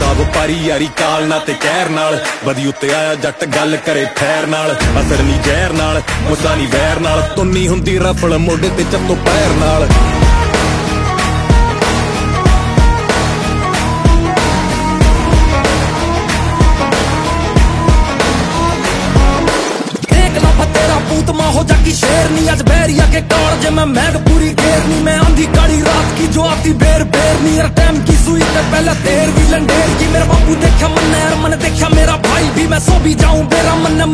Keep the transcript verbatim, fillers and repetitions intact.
ਹੁੰਦਾ ਵਪਾਰੀ ਯਾਰੀ ਕਾਲ ਨਾ ਤੇ ਕਹਿਰ ਨਾਲ ਬਦੀ ਉੱਤੇ ਆਇਆ ਜੱਟ ਗੱਲ ਕਰੇ ਠਹਿਰ ਨਾਲ ਅਸਰ ਨਹੀਂ ਜ਼ਹਿਰ ਨਾਲ ਮੁੱਦਾ ਨਹੀਂ ਵੈਰ ਨਾਲ ਤੁੰਨੀ ਹੁੰਦੀ ਰਫਲ ਮੋਢੇ ਤੇ ਚੱਤੋ ਪੈਰ ਨਾਲ हो जाकी शेरनी आज बैरिया के कौड़ जे मैं मैग पूरी घेरनी मैं आंधी काली रात की जो आती बेर बेरनी यार टाइम की सुई ते पहले देर भी लंडेर की मेरा बापू देखा मन यार मन देखा मेरा भाई भी मैं सो भी जाऊं बेरा मन